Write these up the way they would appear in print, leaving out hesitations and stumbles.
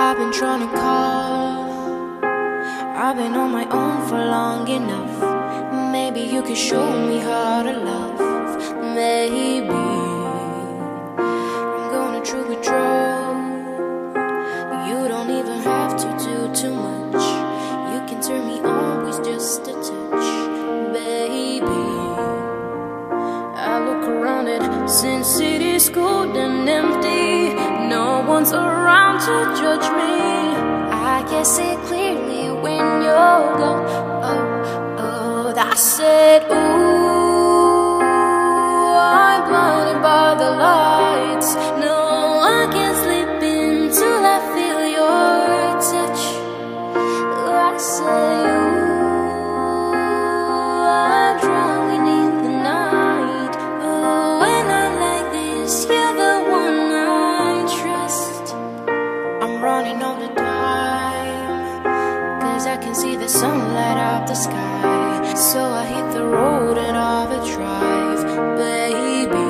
I've been trying to call. I've been on my own for long enough. Maybe you could show me how to love. Maybe I'm gonna true withdraw. You don't even have to do too much. You can turn me on with just a touch, baby. I look around it since it is cold and empty. No one's around to judge me. I can see clearly when you're gone. Oh, I said, ooh, I'm blinded by the lights. No, I can't sleep until I feel your touch. I say, ooh, I'm drowning in the night. Oh, when I'm like this, you're the one I trust. I'm running all the time, 'cause I can see the sunlight up the sky. So I hit the road and overdrive, baby.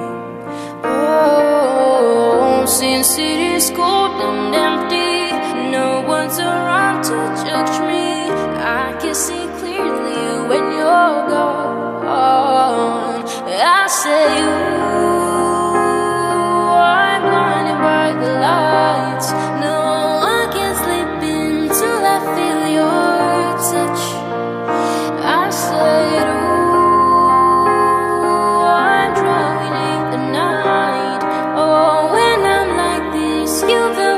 Oh, since it is cold and empty, no one's around to judge me. I can see clearly when you're gone. I say, ooh, I'm blinded by the lights. No, I can't sleep until I feel your touch. I said, ooh, I'm drowning in the night. Oh, when I'm like this, you're the